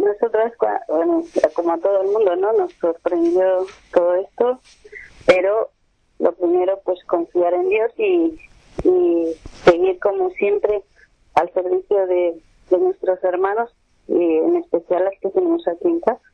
nosotras, bueno, como a todo el mundo, ¿no? Nos sorprendió todo esto, pero lo primero, pues confiar en Dios y seguir como siempre al servicio de nuestros hermanos, y en especial las que tenemos aquí en casa.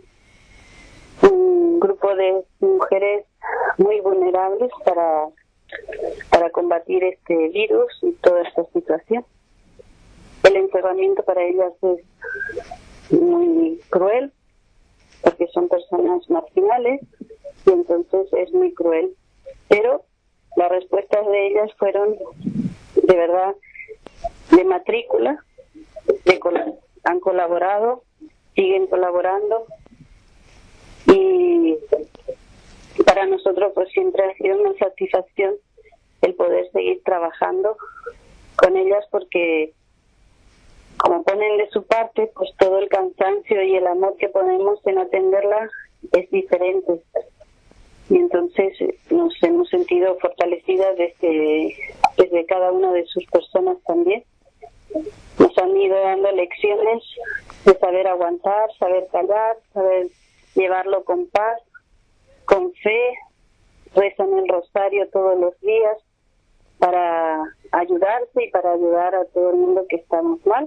Un grupo de mujeres muy vulnerables para combatir este virus y toda esta situación. El encerramiento para ellas es muy cruel, porque son personas marginales, y entonces es muy cruel. Pero las respuestas de ellas fueron, de verdad, de matrícula, han colaborado, siguen colaborando, y para nosotros pues siempre ha sido una satisfacción el poder seguir trabajando con ellas, porque como ponen de su parte, pues todo el cansancio y el amor que ponemos en atenderla es diferente, y entonces nos hemos sentido fortalecidas desde cada una de sus personas también. Nos han ido dando lecciones de saber aguantar, saber callar, saber llevarlo con paz, con fe. Rezan el rosario todos los días para ayudarse y para ayudar a todo el mundo que estamos mal.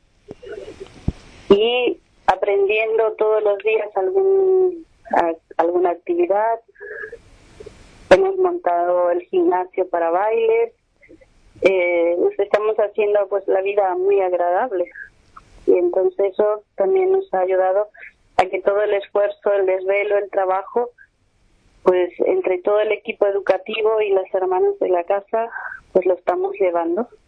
Y aprendiendo todos los días alguna actividad. Hemos montado el gimnasio para bailes. Nos estamos haciendo pues la vida muy agradable, y entonces eso también nos ha ayudado a que todo el esfuerzo, el desvelo, el trabajo, pues entre todo el equipo educativo y las hermanas de la casa, pues lo estamos llevando.